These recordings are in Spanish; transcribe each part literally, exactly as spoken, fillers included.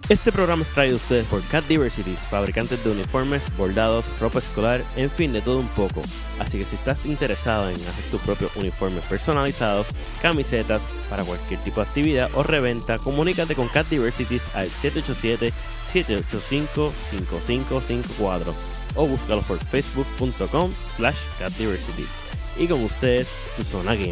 Este programa es traído a ustedes por Cat Diversities, fabricantes de uniformes, bordados, ropa escolar, en fin, de todo un poco. Así que si estás interesado en hacer tus propios uniformes personalizados, camisetas, para cualquier tipo de actividad o reventa, comunícate con Cat Diversities al siete ocho siete, siete ocho cinco, cinco cinco cinco cuatro o búscalos por facebook.com slash Cat Diversities. Y con ustedes, tu Zona Gamer.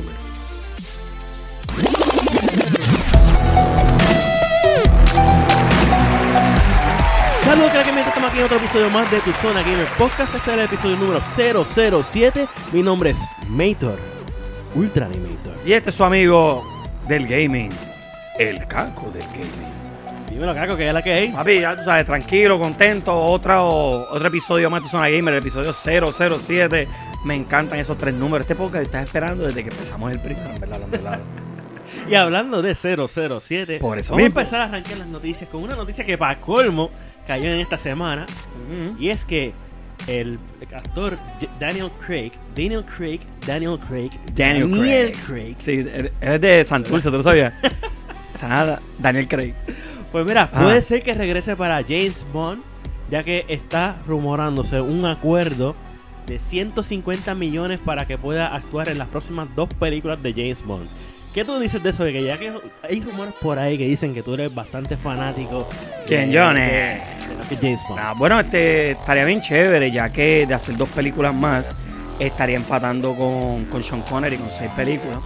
Saludos, que estamos aquí en otro episodio más de Tu Zona Gamer Podcast. Este es el episodio número cero cero siete. Mi nombre es Mator, Ultra Animator. Y este es su amigo del gaming, el Caco del gaming. Dímelo, Caco, que es la que hay. Papi, ya tú sabes, tranquilo, contento. Otro, otro episodio más de Tu Zona Gamer, el episodio cero cero siete. Me encantan esos tres números. Este podcast estás esperando desde que empezamos el primero, en verdad, en verdad. Y hablando de cero cero siete, por eso vamos mismo a empezar a arrancar las noticias con una noticia que para colmo cayó en esta semana. Uh-huh. Y es que el actor Daniel Craig, Daniel Craig, Daniel Craig, Daniel, Daniel Craig. Craig. Sí, es de Santurce, ¿tú lo sabías? Nada, Daniel Craig. Pues mira, ah. puede ser que regrese para James Bond, ya que está rumorándose un acuerdo de ciento cincuenta millones para que pueda actuar en las próximas dos películas de James Bond. ¿Qué tú dices de eso? De que ya que hay rumores por ahí que dicen que tú eres bastante fanático. ¿Quién, Johnny? De, de, de James Bond. Ah, bueno, este estaría bien chévere, ya que de hacer dos películas más estaría empatando con, con Sean Connery con seis películas.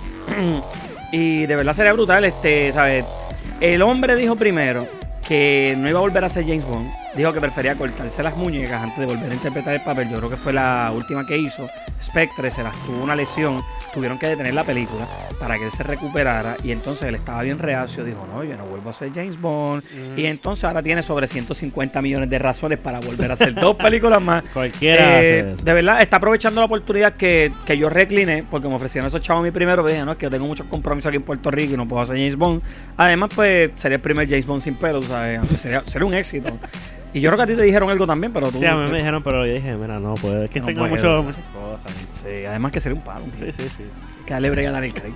Y de verdad sería brutal, este, ¿sabes? El hombre dijo primero que no iba a volver a ser James Bond. Dijo que prefería cortarse las muñecas antes de volver a interpretar el papel. Yo creo que fue la última que hizo. Spectre se las tuvo una lesión. Tuvieron que detener la película para que él se recuperara. Y entonces él estaba bien reacio. Dijo, no, yo no vuelvo a ser James Bond. Mm. Y entonces ahora tiene sobre ciento cincuenta millones de razones para volver a hacer dos películas más. Cualquiera. Eh, de verdad, está aprovechando la oportunidad que, que yo recliné. Porque me ofrecieron esos chavos a mí primero. Pero dije, no, es que yo tengo muchos compromisos aquí en Puerto Rico y no puedo hacer James Bond. Además, pues sería el primer James Bond sin pelo. ¿Sabes? Sería, sería un éxito. Y yo creo que a ti te dijeron algo también, pero tú... Sí, a mí me dijeron, pero yo dije, mira, no puede. Es que no tengo mucho, muchas cosas. Sí, además que sería un palo. Sí, sí, sí. Que darle brega a Daniel Craig.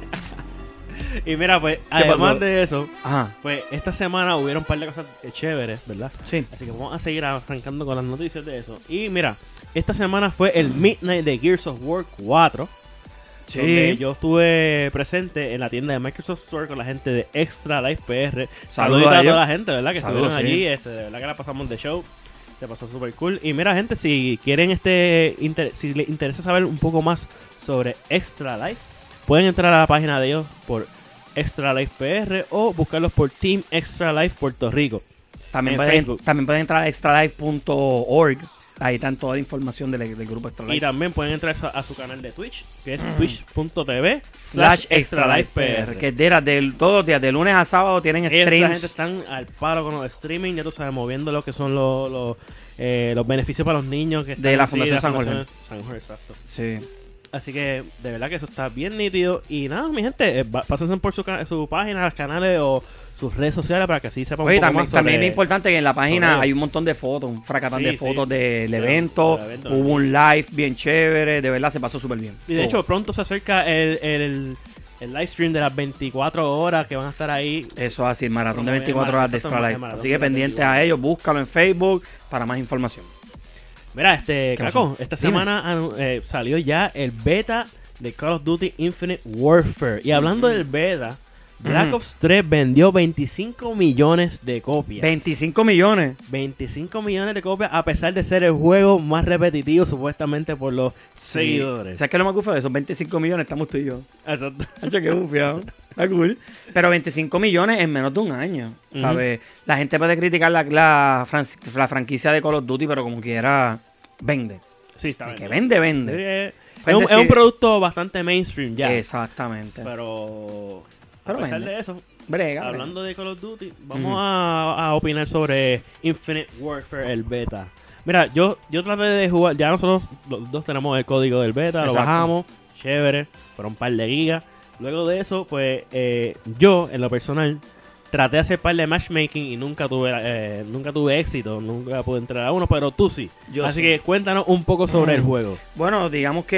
Y mira, pues, además pasó? de eso, Ajá. pues esta semana hubieron un par de cosas chéveres, ¿verdad? Sí. Así que vamos a seguir arrancando con las noticias de eso. Y mira, esta semana fue el Midnight de Gears of War cuatro. Sí. Donde yo estuve presente en la tienda de Microsoft Store con la gente de Extra Life P R. Saludos a, a toda la gente, ¿verdad? Que Saludos, estuvieron allí. Sí. Este, de verdad que la pasamos de show. Se pasó súper cool. Y mira, gente, si quieren este inter- si les interesa saber un poco más sobre Extra Life, pueden entrar a la página de ellos por Extra Life P R o buscarlos por Team Extra Life Puerto Rico. También, pueden, también pueden entrar a extra life punto org. Ahí está toda la información del, del grupo Extra Life. Y también pueden entrar a su canal de Twitch, que es mm. twitch.tv slash Extra Life P R. Que de, de, todos los días, de lunes a sábado, tienen streams. Esta gente están al paro con los streaming, ya tú sabes, moviendo lo que son los, los, eh, los beneficios para los niños. Que de la Fundación San Jorge. San Jorge, exacto. Sí. Así que de verdad que eso está bien nítido. Y nada, mi gente, eh, pásense por su, su página, los canales o sus redes sociales para que así sepan Oye, un poco también, más sobre, también es importante que en la página hay un montón de fotos, un fracatán sí, de fotos sí. del sí, evento. Del evento. Hubo un live bien chévere, de verdad se pasó súper bien. Y de oh. hecho, pronto se acerca el, el, el live stream de las veinticuatro horas que van a estar ahí. Eso es así, el maratón de veinticuatro horas de Extra Life. Así que pendientes a ellos, búscalo en Facebook para más información. Mira, este, Caco, esta Dime. semana eh, salió ya el beta de Call of Duty Infinite Warfare. Y hablando mm-hmm. del beta, Black mm-hmm. Ops tres vendió veinticinco millones de copias. ¿veinticinco millones? veinticinco millones de copias, a pesar de ser el juego más repetitivo supuestamente por los sí. seguidores. ¿Sabes qué es lo más gusto de esos veinticinco millones? Estamos tú y yo. Exacto. Hacho, qué bufiado. Está cool. Pero veinticinco millones en menos de un año, ¿sabes? Uh-huh. La gente puede criticar la, la, fran- la franquicia de Call of Duty, pero como quiera, vende. Sí, está bien. Que vende, vende. Sí, es, un, es un producto bastante mainstream ya. Exactamente. Pero, pero a pesar vende. de eso, Brega, hablando brega. de Call of Duty, vamos uh-huh. a, a opinar sobre Infinite Warfare, el beta. Mira, yo, yo traté de jugar, ya nosotros los dos tenemos el código del beta, Exacto. lo bajamos, chévere, fueron un par de gigas. Luego de eso, pues, eh, yo, en lo personal, traté de hacer par de matchmaking y nunca tuve eh, nunca tuve éxito, nunca pude entrar a uno, pero tú sí. Yo Así sí. que cuéntanos un poco sobre mm. el juego. Bueno, digamos que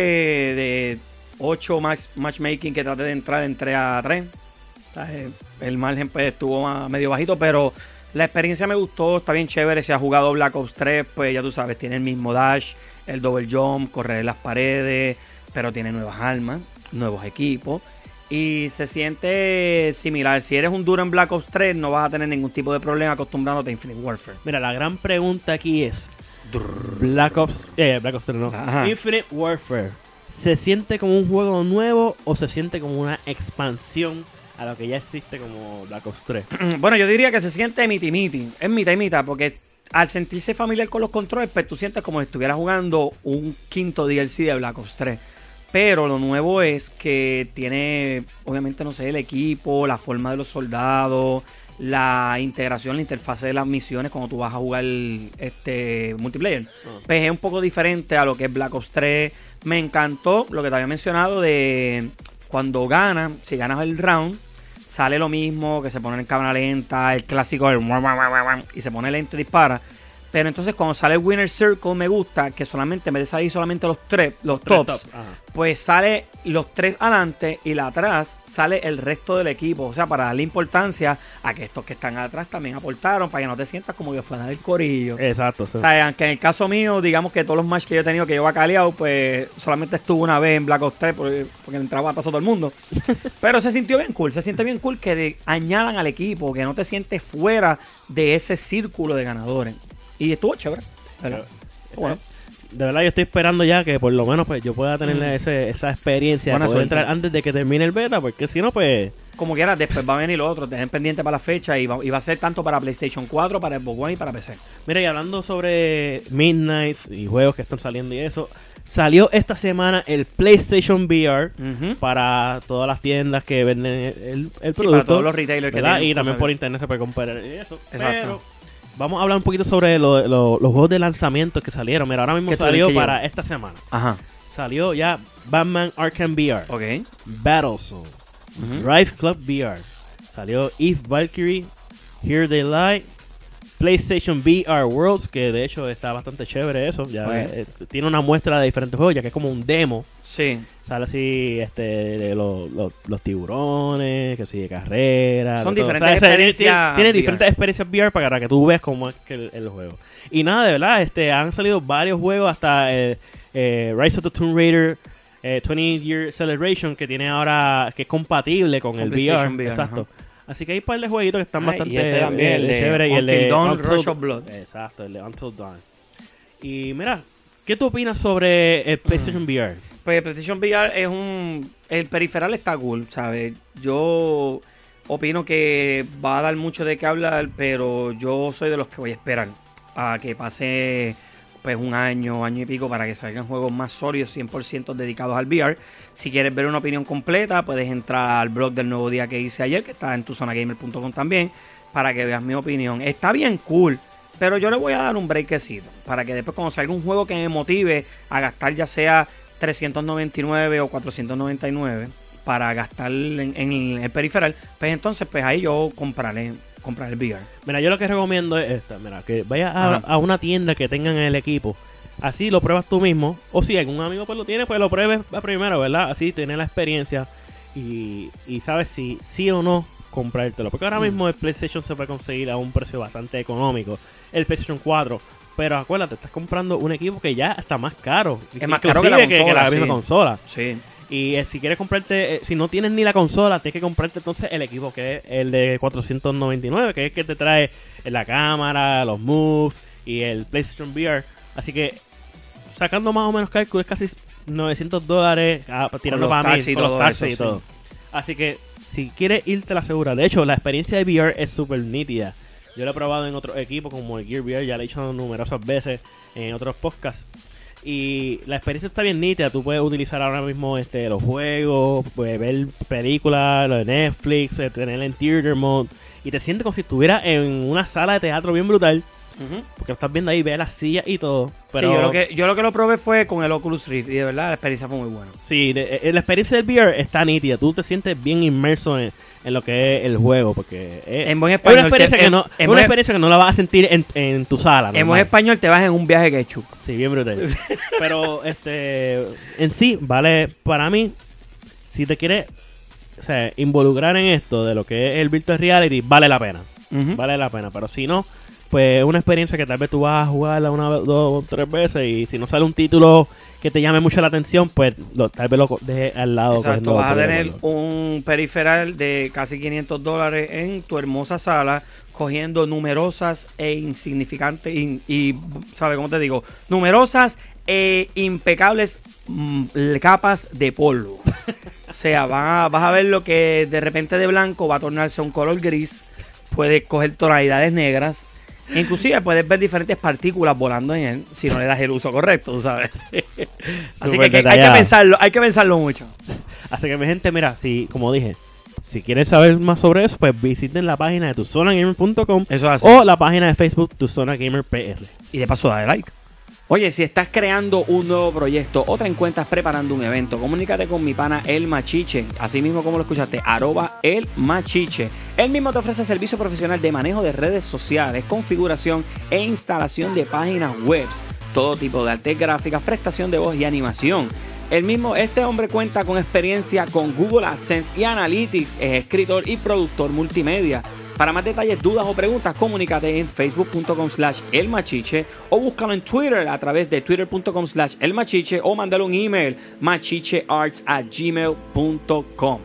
de ocho match, matchmaking que traté de entrar, entré a tres. El margen pues estuvo más, medio bajito, pero La experiencia me gustó, está bien chévere. Si has jugado Black Ops tres, pues ya tú sabes, tiene el mismo dash, el double jump, correr en las paredes, pero tiene nuevas armas, nuevos equipos. Y se siente similar. Si eres un duro en Black Ops tres, no vas a tener ningún tipo de problema acostumbrándote a Infinite Warfare. Mira, la gran pregunta aquí es... Black Ops... Eh, Black Ops tres no. Ajá. Infinite Warfare. ¿Se siente como un juego nuevo o se siente como una expansión a lo que ya existe como Black Ops tres? Bueno, yo diría que se siente miti-miti. Es mitad y mitad, porque al sentirse familiar con los controles, pues tú sientes como si estuvieras jugando un quinto D L C de Black Ops tres. Pero lo nuevo es que tiene, obviamente, no sé, el equipo, la forma de los soldados, la integración, la interfase de las misiones cuando tú vas a jugar este multiplayer. Oh. Pues es un poco diferente a lo que es Black Ops tres. Me encantó lo que te había mencionado de cuando ganas, si ganas el round, sale lo mismo, que se pone en cámara lenta, el clásico el y se pone lento y dispara. Pero entonces cuando sale el Winner Circle me gusta que solamente en vez de salir solamente los tres, los, los tops, top. Pues sale los tres adelante y la atrás sale el resto del equipo. O sea, para darle importancia a que estos que están atrás también aportaron, para que no te sientas como que fuera del corillo. Exacto. Sí. O sea, aunque en el caso mío, digamos que todos los matches que yo he tenido que yo he caleado, pues solamente estuve una vez en Black Ops tres porque, porque entraba a tazo todo el mundo. Pero se sintió bien cool, se siente bien cool que de, añadan al equipo, que no te sientes fuera de ese círculo de ganadores. Y estuvo chévere. Pero, bueno. De verdad yo estoy esperando ya que por lo menos pues yo pueda tener mm. ese, esa experiencia Buena de poder suerte. entrar antes de que termine el beta, porque si no pues... Como quieras, después va a venir lo otro, ten pendiente para la fecha y va, y va a ser tanto para PlayStation cuatro, para Xbox One y para P C. Mira, y hablando sobre Midnight y juegos que están saliendo y eso, salió esta semana el PlayStation V R uh-huh. para todas las tiendas que venden el, el producto. Sí, para todos los retailers que tienen. Y también por internet se puede comprar y eso. Exacto. Pero vamos a hablar un poquito sobre lo, lo, los juegos de lanzamiento que salieron. Mira, ahora mismo salió para esta semana. Ajá. Salió ya Batman Arkham V R. Ok. Battlezone. Uh-huh. Drive Club V R. Salió Eve Valkyrie. Here They Lie. PlayStation V R Worlds, que de hecho está bastante chévere eso. Ya okay. eh, tiene una muestra de diferentes juegos, ya que es como un demo. Sí. Sale así este de los, los, los tiburones, que sí, de carrera. Son de diferentes o sea, experiencias. Tiene, tiene diferentes experiencias V R para que tú veas cómo es que el, el juego. Y nada, de verdad, este han salido varios juegos, hasta eh, eh, Rise of the Tomb Raider eh, veinte Year Celebration, que tiene ahora, que es compatible con, con el V R. V R. Exacto. Uh-huh. Así que hay un par de jueguitos que están Ay, bastante y ese también, el de chévere. Y el de Dawn, Until, Rush of Blood. Exacto, el de Until Dawn. Y mira, ¿qué tú opinas sobre el PlayStation uh, V R? Pues el PlayStation V R es un... El periferal está cool, ¿sabes? Yo opino que va a dar mucho de qué hablar, pero yo soy de los que voy a esperar a que pase pues un año, año y pico para que salgan juegos más sólidos, cien por ciento dedicados al V R. Si quieres ver una opinión completa, puedes entrar al blog del nuevo día que hice ayer, que está en tu zona gamer punto com también, para que veas mi opinión. Está bien cool, pero yo le voy a dar un breakcito, para que después cuando salga un juego que me motive a gastar ya sea trescientos noventa y nueve o cuatrocientos noventa y nueve para gastar en, en el periferal, pues entonces pues ahí yo compraré comprar el V R. Mira, yo lo que recomiendo es esta, mira, que vayas a, a una tienda que tengan el equipo, así lo pruebas tú mismo, o si algún amigo pues lo tiene, pues lo pruebes primero, ¿verdad? Así tienes la experiencia y, y sabes si sí o no comprártelo, porque ahora mm. mismo el PlayStation se puede conseguir a un precio bastante económico, el PlayStation cuatro, pero acuérdate, estás comprando un equipo que ya está más caro, es más caro que la consola, que, que la misma sí. consola. Sí. Y eh, si quieres comprarte, eh, si no tienes ni la consola, tienes que comprarte entonces el equipo, que es el de cuatrocientos noventa y nueve, que es el que te trae la cámara, los moves y el PlayStation V R. Así que, sacando más o menos cálculos, casi novecientos dólares, ah, tirando para mí, con los taxis y todo. Así que, si quieres irte a la segura, de hecho, la experiencia de V R es súper nítida. Yo lo he probado en otros equipos como el Gear V R, ya lo he hecho numerosas veces en otros podcasts. Y la experiencia está bien nítida. Tú puedes utilizar ahora mismo este los juegos, puedes ver películas, lo de Netflix, tener el Theater Mode, y te sientes como si estuvieras en una sala de teatro bien brutal. Uh-huh. Porque lo estás viendo ahí, ves las sillas y todo. Pero sí, yo lo, que, yo lo que lo probé fue con el Oculus Rift y de verdad la experiencia fue muy buena. Sí, de, de, la experiencia del V R está nítida. Tú te sientes bien inmerso en, en lo que es el juego, porque es, en buen español, es una experiencia, te, que, en, no, en es una experiencia que no la vas a sentir en, en tu sala. En buen español te vas en un viaje ketchup. Sí, bien brutal. Pero este en sí, vale, para mí, si te quieres o sea, involucrar en esto de lo que es el virtual reality, vale la pena. uh-huh. vale la pena. Pero si no, pues es una experiencia que tal vez tú vas a jugarla una, dos o tres veces y si no sale un título que te llame mucho la atención, pues lo, tal vez lo dejes al lado. Exacto, vas a tener un periferal de casi quinientos dólares en tu hermosa sala, cogiendo numerosas e insignificantes y, y ¿sabes cómo te digo? Numerosas e impecables mm, capas de polvo. O sea, vas a, vas a ver lo que de repente de blanco va a tornarse a un color gris. Puedes coger tonalidades negras. Inclusive puedes ver diferentes partículas volando en él si no le das el uso correcto, tú sabes. Así que, que hay que pensarlo, hay que pensarlo mucho. Así que mi gente, mira, si como dije, si quieren saber más sobre eso, pues visiten la página de tu zona gamer punto com o la página de Facebook Tu Zona Gamer P R. Y de paso dale like. Oye, si estás creando un nuevo proyecto o te encuentras preparando un evento, comunícate con mi pana El Machiche, así mismo como lo escuchaste, arroba El Machiche. Él mismo te ofrece servicio profesional de manejo de redes sociales, configuración e instalación de páginas web, todo tipo de artes gráficas, prestación de voz y animación. El mismo, este hombre cuenta con experiencia con Google AdSense y Analytics, es escritor y productor multimedia. Para más detalles, dudas o preguntas, comunícate en facebook punto com slash elmachiche o búscalo en Twitter a través de twitter punto com slash elmachiche o mándale un email machichearts at gmail punto com.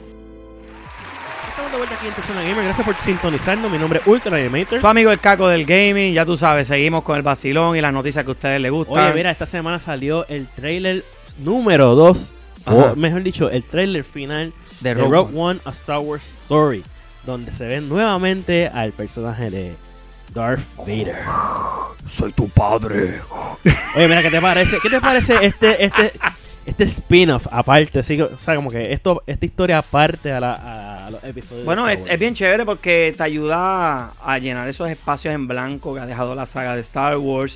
Estamos de vuelta aquí en Tu Zona Gamer. Gracias por sintonizarnos. Mi nombre es Ultra Animator. Su amigo el Caco del Gaming. Ya tú sabes, seguimos con el vacilón y las noticias que a ustedes les gustan. Oye, mira, esta semana salió el trailer número dos, o mejor dicho, el trailer final de, de Rogue, Rogue One, A Star Wars Story, donde se ve nuevamente al personaje de Darth Vader. Soy tu padre. Oye, mira, ¿qué te parece? ¿Qué te parece este este este spin-off aparte? Así que, o sea, como que esto esta historia aparte a, la, a los episodios. Bueno, es, es bien chévere porque te ayuda a llenar esos espacios en blanco que ha dejado la saga de Star Wars.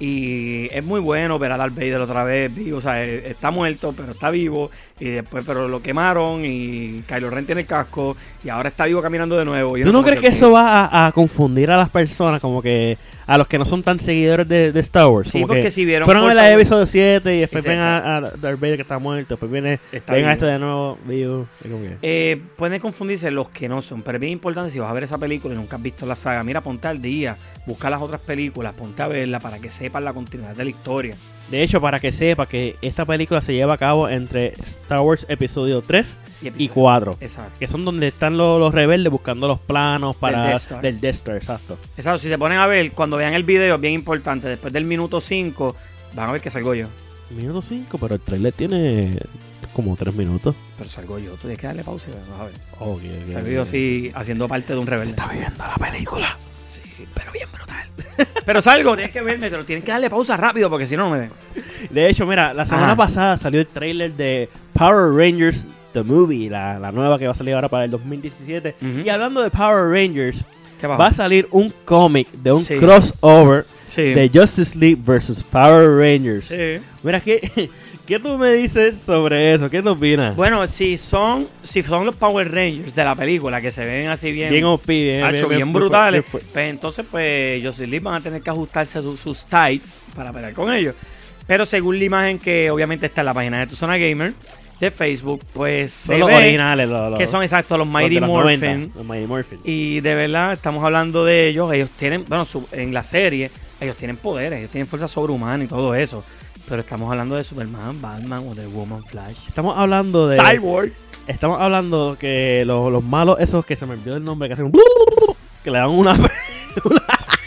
Y es muy bueno ver a Darth Vader otra vez vivo, o sea, está muerto, pero está vivo. Y después, pero lo quemaron y Kylo Ren tiene el casco y ahora está vivo caminando de nuevo. ¿Tú no crees que, que eso va a, a confundir a las personas, como que a los que no son tan seguidores de, de Star Wars? Sí, como porque que si vieron fueron a la episodio siete y después ven a, a Darth Vader que está muerto, después viene ven a este de nuevo vivo. Eh, pueden confundirse los que no son, pero es bien importante si vas a ver esa película y nunca has visto la saga, mira, ponte al día, busca las otras películas, ponte a verla para que sepas la continuidad de la historia. De hecho, para que sepa que esta película se lleva a cabo entre Star Wars episodio tres y, y cuatro. Exacto. Que son donde están los, los rebeldes buscando los planos para del Death Star. Del Death Star, exacto. Exacto, si se ponen a ver, cuando vean el video, es bien importante, después del minuto cinco, van a ver que salgo yo. Minuto cinco, pero el trailer tiene como tres minutos. Pero salgo yo, tú tienes que darle pausa y vas a ver. Oh, okay, okay, salgo yo así, haciendo parte de un rebelde. Está viendo la película. Sí, pero bien brutal. Pero salgo, tienes que verme, pero tienes que darle pausa rápido porque si no, no me ven. De hecho, mira, la semana Ajá. pasada salió el trailer de Power Rangers The Movie, la, la nueva que va a salir ahora para el dos mil diecisiete. Uh-huh. Y hablando de Power Rangers, va a salir un cómic de un sí. crossover sí. de Justice League versus Power Rangers. Sí. Mira, ¿qué, ¿qué tú me dices sobre eso? ¿Qué tú opinas? Bueno, si son si son los Power Rangers de la película que se ven así bien bien O P, bien, hacho, bien, bien brutales, bien, bien, pues entonces pues Justice League van a tener que ajustarse a sus, sus tights para pelear con ellos. Pero según la imagen que obviamente está en la página de Tu Zona Gamer de Facebook, pues son los originales, los, los, que son exactos los Mighty los Morphin. Los Mighty Morphin. Y de verdad estamos hablando de ellos. Ellos tienen, bueno, su, en la serie ellos tienen poderes, ellos tienen fuerza sobrehumana y todo eso. Pero estamos hablando de Superman, Batman, Wonder Woman, Flash. Estamos hablando de Cyborg. Estamos hablando que los, los malos esos que se me olvidó el nombre, que hacen un que le dan una una,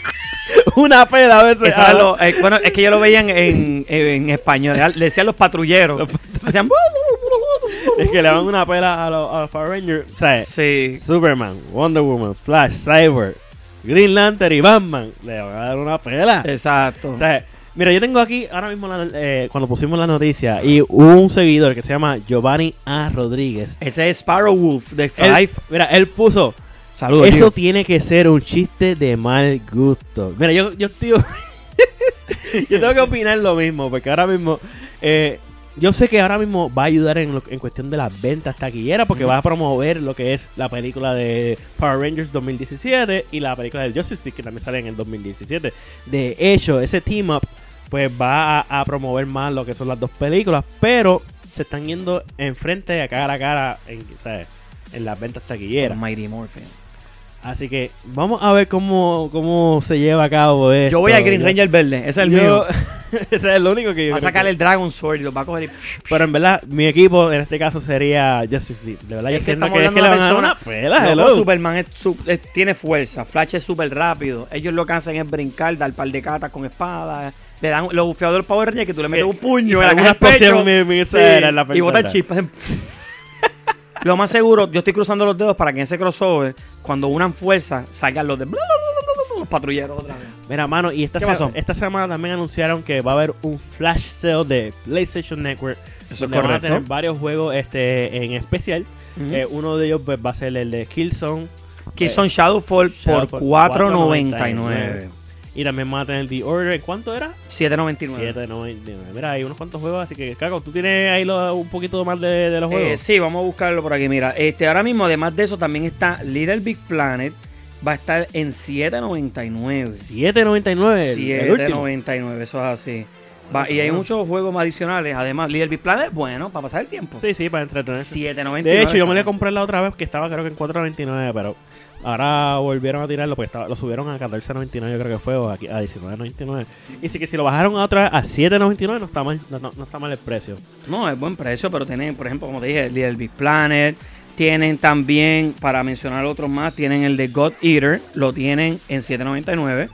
una peda a veces. A lo, eh, bueno, es que yo lo veía en, en, en español. Le decían los patrulleros. Los patrulleros. Hacían es que le dan una pela a los, a los Power Rangers. O sea, sí. Superman, Wonder Woman, Flash, Cyborg, Green Lantern y Batman le van a dar una pela. Exacto. O sea, mira, yo tengo aquí ahora mismo la, eh, cuando pusimos la noticia y hubo un seguidor que se llama Giovanni A. Rodríguez. Ese es Sparrow Wolf de Five. Él, mira, él puso Saludos, eso tío. Tiene que ser un chiste de mal gusto. Mira, yo, yo tío, yo tengo que opinar lo mismo, porque ahora mismo, eh, yo sé que ahora mismo va a ayudar en, lo, en cuestión de las ventas taquilleras, porque uh-huh. va a promover lo que es la película de Power Rangers dos mil diecisiete y la película de Justice League, que también sale en el dos mil diecisiete. De hecho, ese team up, pues va a, a promover más lo que son las dos películas, pero se están yendo enfrente a cara a cara en, ¿sabes? En las ventas taquilleras. Mighty Morphin. Así que vamos a ver cómo, cómo se lleva a cabo esto. Yo voy al Green Ranger verde, ese es el Yo- mío. Ese es el único que yo Va a creo sacar que- el Dragon Sword y lo va a coger y... Pero en verdad, mi equipo en este caso sería Justice League. De verdad, yo Es que siento estamos que es que le hablando van a de dar una una pela, Loco, hello. Superman es su- es- tiene fuerza, Flash es súper rápido. Ellos lo que hacen es brincar, dar par de catas con espadas. Le dan los bufeados de los Power Rangers que tú le metes Que- un puño y en la sale caja una del pecho. explosión, mi- mi- esa Sí, era la y bota el película. chip. hacen Lo más seguro, yo estoy cruzando los dedos para que en ese crossover, cuando unan fuerza, salgan los de los patrulleros otra vez. Mira, mano, y esta, ¿Qué se- pasó? esta semana también anunciaron que va a haber un flash sale de PlayStation Network. Eso es donde van a correcto. tener varios juegos este, en especial. Ujú. Eh, uno de ellos pues, va a ser el de Killzone. Killzone Shadowfall por Shadowfall, cuatro cuatro noventa y noventa y nueve. Y también van a tener The Order. ¿Cuánto era? siete noventa y nueve. siete noventa y nueve. Mira, hay unos cuantos juegos. Así que, Caco, ¿tú tienes ahí lo- un poquito más de, de los Eh, juegos? sí, vamos a buscarlo por aquí. Mira, este ahora mismo, además de eso, también está Little Big Planet. Va a estar en siete noventa y nueve. siete noventa y nueve. el siete último. noventa y nueve, eso es así. Va, y hay muchos juegos adicionales. Además, Little Big Planet, bueno, para pasar el tiempo. Sí, sí, para entretenerse. siete noventa y nueve. De hecho, yo me lo compré la otra vez que estaba creo que en cuatro noventa y nueve, pero ahora volvieron a tirarlo porque estaba, lo subieron a catorce noventa y nueve, yo creo que fue, o aquí a diecinueve noventa y nueve. Y sí que si lo bajaron a otra vez a siete noventa y nueve no está mal, no, no- no está mal el precio. No, es buen precio, pero tienen, por ejemplo, como te dije, Little Big Planet. Tienen también, para mencionar otros más, tienen el de God Eater, lo tienen en siete noventa y nueve.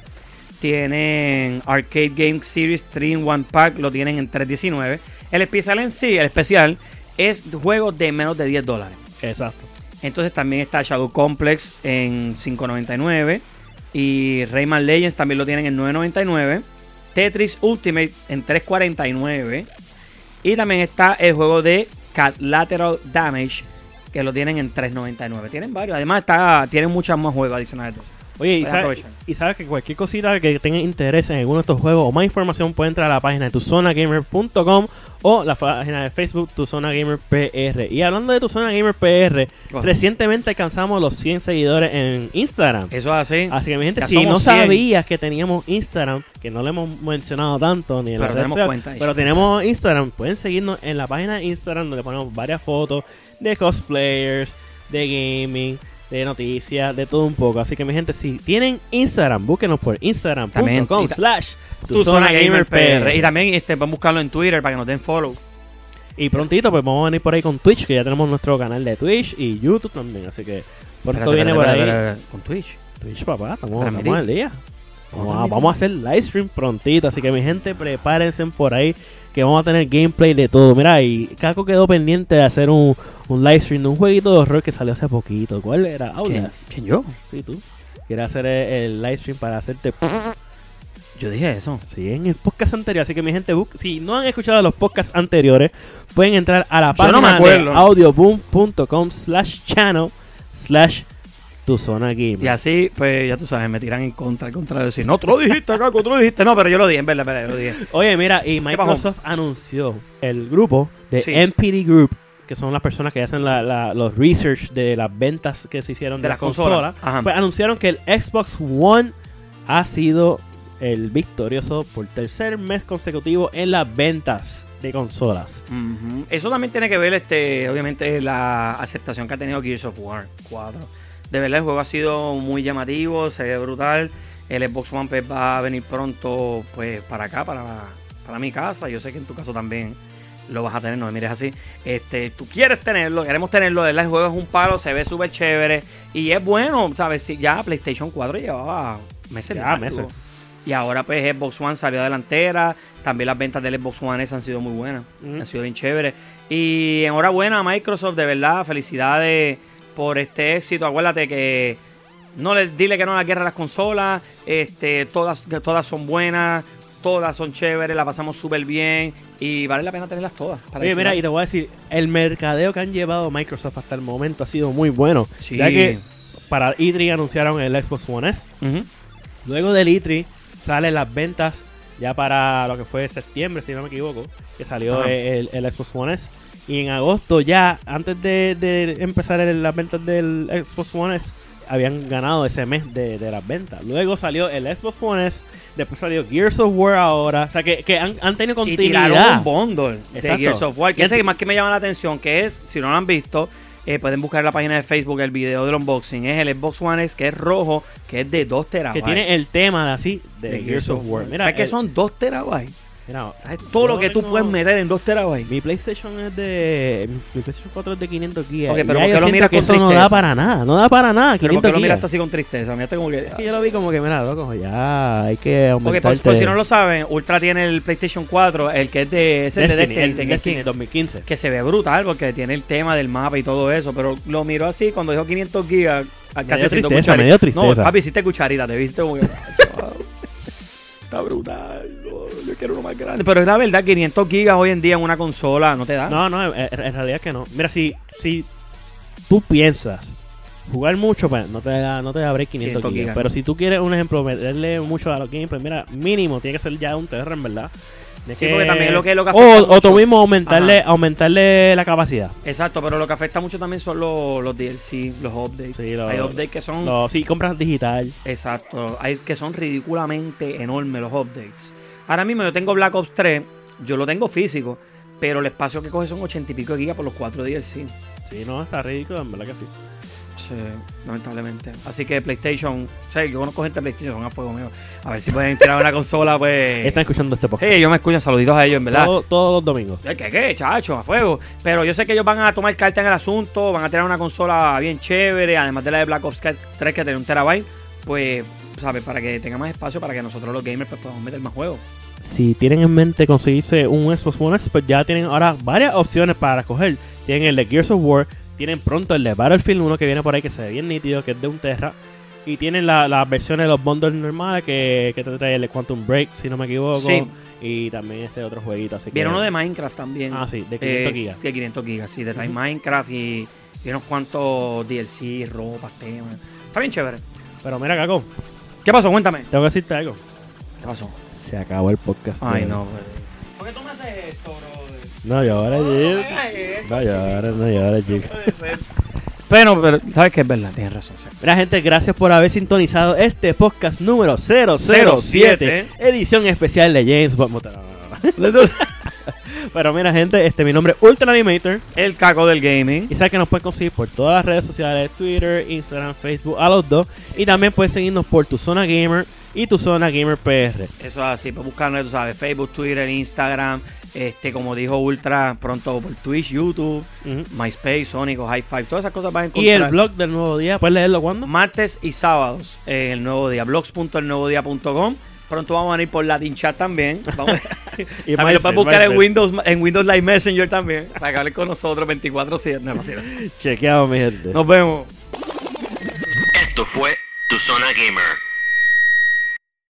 Tienen Arcade Game Series tres in one Pack, lo tienen en tres diecinueve. El especial en sí, el especial, es juegos de menos de diez dólares. Exacto. Entonces también está Shadow Complex en cinco noventa y nueve. Y Rayman Legends también lo tienen en nueve noventa y nueve. Tetris Ultimate en tres cuarenta y nueve. Y también está el juego de Cat Lateral Damage, que lo tienen en tres noventa y nueve. Tienen varios. Además está, tienen muchos más juegos adicionales. Oye, y Puedes sabes, aprovechar. y sabes que cualquier cosita que tenga interés en alguno de estos juegos o más información puede entrar a la página de tu zona gamer punto com o la página de Facebook Tu Zona Gamer P R. Y hablando de Tu Zona Gamer P R, Wow. recientemente alcanzamos los cien seguidores en Instagram. Eso es así. Así que mi gente, Ya si no somos cien. sabías que teníamos Instagram, que no lo hemos mencionado tanto ni en Pero las redes tenemos sociales, cuenta de pero Instagram. tenemos Instagram, pueden seguirnos en la página de Instagram donde ponemos varias fotos de cosplayers, de gaming, de noticias, de todo un poco. Así que mi gente, si tienen Instagram, búsquenos por instagram punto com También, y ta- slash Tu Zona Gamer P R. Y también este, pueden buscarlo en Twitter para que nos den follow. Y prontito pues vamos a venir por ahí con Twitch, que ya tenemos nuestro canal de Twitch y YouTube también. Así que pronto Espérate, viene espérate, por ahí. espérate, espérate. Con Twitch. Twitch, papá, estamos, Transmitir. estamos al día. Vamos a Vamos a, transmitir. vamos a hacer live stream prontito, así que mi gente, prepárense por ahí, que vamos a tener gameplay de todo. Mira, y Caco quedó pendiente de hacer un, un live stream de un jueguito de horror que salió hace poquito. ¿Cuál era? ¿Quién, Outlast. ¿Quién yo? Sí, tú. Quieres hacer el, el live stream para hacerte... Yo dije eso. Sí, en el podcast anterior. Así que mi gente, bu- si no han escuchado los podcasts anteriores, pueden entrar a la Yo no me página acuerdo. de audioboom punto com slash channel slash tu zona gamer. Y así, pues ya tú sabes, me tiran en contra, en contra de decir, no, tú lo dijiste, Caco, tú lo dijiste. No, pero yo lo dije, en verdad, en verdad, yo lo dije. Oye, mira, y pasó? Microsoft anunció el grupo de Sí. M P D Group, que son las personas que hacen la- la- los research de las ventas que se hicieron de, De la las consolas. consola. Ajá. Pues anunciaron que el Xbox One ha sido el victorioso por tercer mes consecutivo en las ventas de consolas. Ujú. Eso también tiene que ver, este, obviamente, la aceptación que ha tenido Gears of War cuatro. De verdad, el juego ha sido muy llamativo, se ve brutal. El Xbox One pues, va a venir pronto pues para acá, para, para mi casa. Yo sé que en tu caso también lo vas a tener, no me mires así. Este, tú quieres tenerlo, queremos tenerlo. De verdad, el juego es un palo, se ve súper chévere. Y es bueno, ¿sabes? Si ya PlayStation cuatro llevaba meses. Ya, largos. meses. Y ahora pues Xbox One salió a delantera. También las ventas del Xbox One S han sido muy buenas. Ujú. Han sido bien chéveres. Y enhorabuena a Microsoft, de verdad. Felicidades por este éxito. Acuérdate que no le dile que no a la guerra a las consolas. Este, todas, que todas son buenas. Todas son chéveres. La pasamos súper bien. Y vale la pena tenerlas todas. para Oye, mira, disfrutar. y te voy a decir, el mercadeo que han llevado Microsoft hasta el momento ha sido muy bueno. Sí. Ya que para E tres anunciaron el Xbox One S. Ujú. Luego del E tres salen las ventas ya para lo que fue septiembre, si no me equivoco, que salió Ajá. el, el Xbox One S. Y en agosto ya, antes de, de empezar el- las ventas del Xbox One S, habían ganado ese mes de, de las ventas. Luego salió el Xbox One S, después salió Gears of War ahora. O sea, que, que han, han tenido Y continuidad. tiraron un bundle de Exacto. Gears of War. Que Y ese antes- que más que me llama la atención, que es, si no lo han visto, Eh, pueden buscar en la página de Facebook el video del unboxing. Es el Xbox One S, que es rojo, que es de dos terabytes. Que tiene el tema de así de, de Gears of War. Mira, ¿sabes que son dos terabytes? Mira, ¿sabes todo lo que tengo... tú puedes meter en dos terabytes? Mi PlayStation es de... Mi PlayStation cuatro es de quinientos gigas. Ok, pero ¿por qué lo miras que con eso tristeza? no da para nada, no da para nada. ¿Pero por qué lo miraste así con tristeza? Miraste como que... Es que yo lo vi como que, mira, loco, ya hay que aumentar. Porque por, por si no lo saben, Ultra tiene el PlayStation cuatro, el que es de... Es el Destiny, de Destiny, el de Destiny dos mil quince. Que se ve brutal porque tiene el tema del mapa y todo eso, pero lo miró así cuando dijo quinientos gigas, casi haciendo tristeza, me dio tristeza. No, papi, hiciste cucharita, te viste como que... Está brutal, no, yo quiero uno más grande. Pero es la verdad, quinientos gigas hoy en día en una consola no te da. No, no, en, en realidad es que no. Mira, si, si tú piensas jugar mucho, pues no te da, no te da break quinientos gigas. Gigas. Pero si tú quieres, un ejemplo, meterle mucho a los gameplays, mira, mínimo tiene que ser ya un T R, en verdad. Sí, que, porque también es lo que, lo que afecta o, mucho. O tú mismo aumentarle, aumentarle la capacidad. Exacto, pero lo que afecta mucho también son los, los D L C, los updates. Sí, los, hay updates que son... Los, sí, compras digital. Exacto, hay que son ridículamente enormes los updates. Ahora mismo yo tengo Black Ops tres, yo lo tengo físico, pero el espacio que coge son ochenta y pico de gigas por los cuatro D L C. Sí, no, está ridículo, en verdad que sí. Sí, lamentablemente. Así que PlayStation, o sea, yo conozco gente de PlayStation, son a fuego mío. A ver si pueden tirar una consola, pues. Están escuchando este podcast. Sí, ellos me escuchan, saluditos a ellos, en verdad. Todo, todos los domingos. ¿Qué, qué, chacho? A fuego. Pero yo sé que ellos van a tomar carta en el asunto, van a tener una consola bien chévere, además de la de Black Ops tres que tiene un terabyte, pues, ¿sabes? Para que tenga más espacio, para que nosotros los gamers pues, podamos meter más juegos. Si tienen en mente conseguirse un Xbox One S, pues ya tienen ahora varias opciones para escoger. Tienen el de Gears of War. Tienen pronto el de Battlefield uno que viene por ahí, que se ve bien nítido, que es de un Terra. Y tienen las la versiones de los bundles normales que, que te trae el Quantum Break, si no me equivoco. Sí. Y también este otro jueguito. Así viene que... uno de Minecraft también. Ah, sí, de quinientos eh, gigas. De quinientos gigas, sí, de trae uh-huh. Minecraft y, y unos cuantos D L C, ropas, temas. Está bien chévere. Pero mira, Caco. ¿Qué pasó? Cuéntame. Tengo que decirte algo. ¿Qué pasó? Se acabó el podcast. Ay, no, bro. ¿Por qué tú me haces esto, bro? No llores, Gil. No llores, no llores, Gil. Pero, pero, ¿sabes qué? Es verdad, tienes razón. Sí. Mira, gente, gracias por haber sintonizado este podcast número cero cero siete, edición especial de James Bond. Pero mira, gente, este mi nombre es Ultra Animator, el Caco del Gaming. Y sabes que nos puedes conseguir por todas las redes sociales, Twitter, Instagram, Facebook, a los dos. Y también puedes seguirnos por Tu Zona Gamer y Tu Zona Gamer P R. Eso es así, pues buscarnos, tú sabes, Facebook, Twitter, Instagram. Este, como dijo Ultra, pronto por Twitch, YouTube, uh-huh. MySpace, Sónico, High Five, todas esas cosas van a encontrar. Y el blog del Nuevo Día, ¿puedes leerlo cuándo? Martes y sábados, eh, el Nuevo Día, blogs punto el nuevo día punto com. Pronto vamos a ir por Latin Chat también. Vamos. y también lo puedes buscar en Windows, en Windows Live Messenger también, para que hable con nosotros veinticuatro siete. No, chequeamos, mi gente. Nos vemos. Esto fue Tu Zona Gamer.